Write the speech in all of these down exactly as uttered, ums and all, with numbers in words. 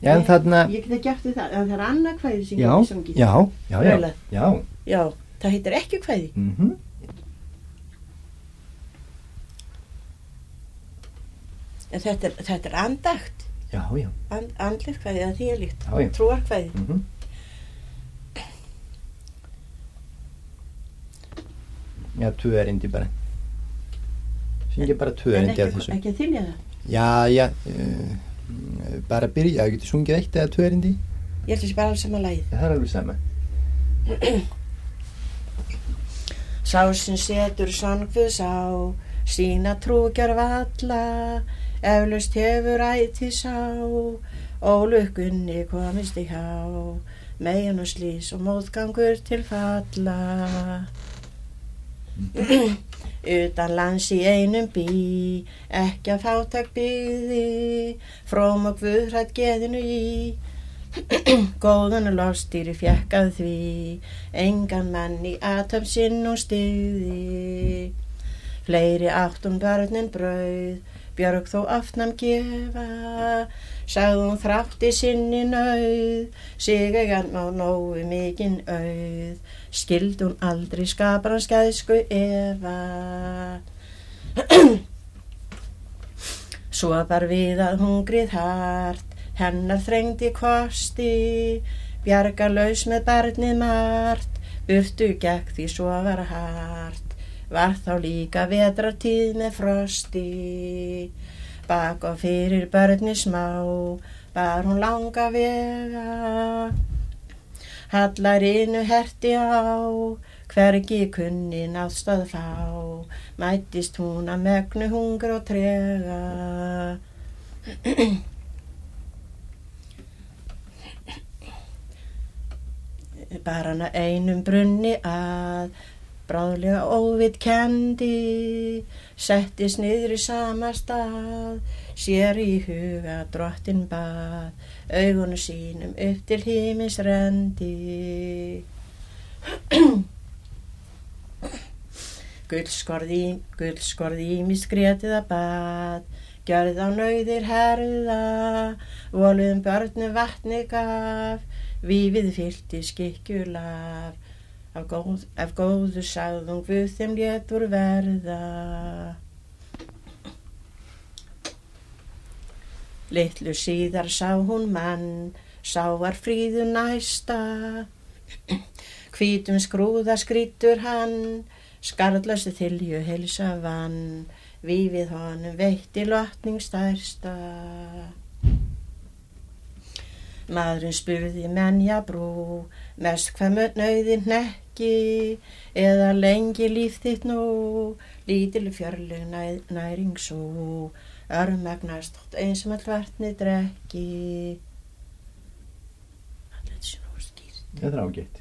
Já, en þarna... Ég get ekki eftir það, en það er annað kvæði sem Já, ég sungi. já, já, já, Rauðlega. já. Já, það heitir ekki kvæði. Mhm. En þetta er, þetta er andakt, Já, já. and, andlegt kvæði, eða því er líkt, Já, já. trúarkvæði. Mhm. Já, tvö erindi bara. Syngja bara tvö En erindi af ekki, þessu. ekki að þylja það. Já, já, uh, bara byrja, ég geti sungið eitt eða tvö erindi. Ég ætla þessi bara alls sama lagið. Það er alveg sama. Sá sem setur sangfuð sá, sína trúgjörf alla, eflaust hefur ætíð sá, ólukkunni komist í há, megin og slís og móðgangur til falla. Utan lands í einum bí, ekki að fátæk byggði, fróm og guðhrætt geðinu í, góðan og lofstýri fékk að því, engan mann í athöfn sinn og styggði. Fleiri áttum börnin brauð, björg þó oft nam gefa, sagði hún þrátti sinni nauð, sig eigan má nógu mikinn auð, skild hún aldrei skapar hans gæðsku efa. Svo bar við að hungrið hart, hennar þrengdi kosti, bjargarlaus með barnið margt, burtu gekk því svo var hart, var þá líka vetrartíð með frosti. Bak og fyrir börni smá, bar hún langa vega, hallarinu herti á, hvergi kunni náðstað fá, mættist hún að megnu hungur og trega. Bar hana einum brunni að, bráðlega óvit kendi, settist niður í sama stað, sér í huga drottin bað, augunum sínum upp til himins rendi. Gullskorð ýmist grét að bað, gjörð á nauðir herða, voluðum börnum vatni gaf, vífið fyllti skikkjulaf, af, góð, af góðu sagðum Guð þeim lét úr verða. Litlu síðar sá hún mann, sá var fríðu næsta, hvítum skrúða skrýtur hann, skarðlösi þylju heilsa vann, vífið honum veitti lotning stærsta. Maðurinn spurði menja brú, mest hvað nauðin hnekki, eða lengi líf þitt nú, lítil fjörleg næring svo, örmagnast þótt eins og all vatnið drekki. Þetta er svo skýrt. Þetta er ágætt.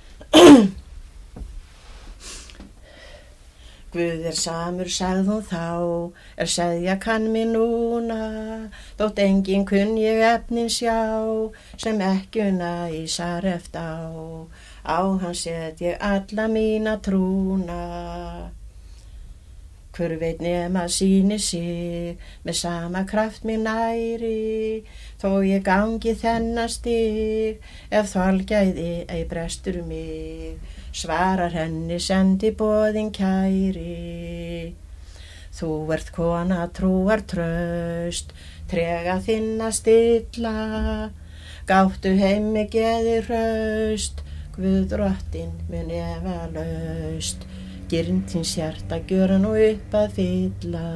Guð er samur, sagði hún þá, er seðja kann mér núna, þótt enginn kunn ég efnin sjá, sem ekkjuna í sareft á, á hann set ég alla mína trúna. Hver veit nema sýni sig, með sama kraft mér næri, þó ég gangi þennan stig, ef þolgæði ei brestur mig, svarar henni sendi boðin kæri. Þú ert kona trúar traust, trega þinna stilla, gáttu heimi geði hraust, Guð drottinn mun efalaust, girnd þíns hjarta gjöra nú upp að fylla.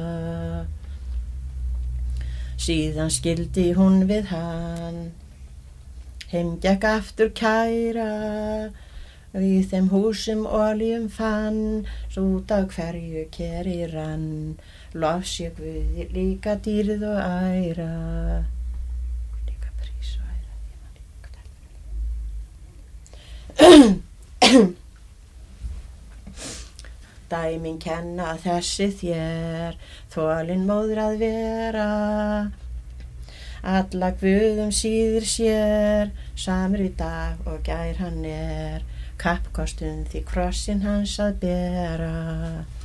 Síðan skildi hún við hann, heim gekk aftur kæra, við þeim húsum oljum fann, svo út á hverju keri rann, lofs ég Guði líka dýrð og æra. Líka prís og æra. Dæmin kenna að þessi þér, þolin móður að vera, alla Guðum síður sér, samur í dag og gær hann er, kappkostun því krossin hans að bera.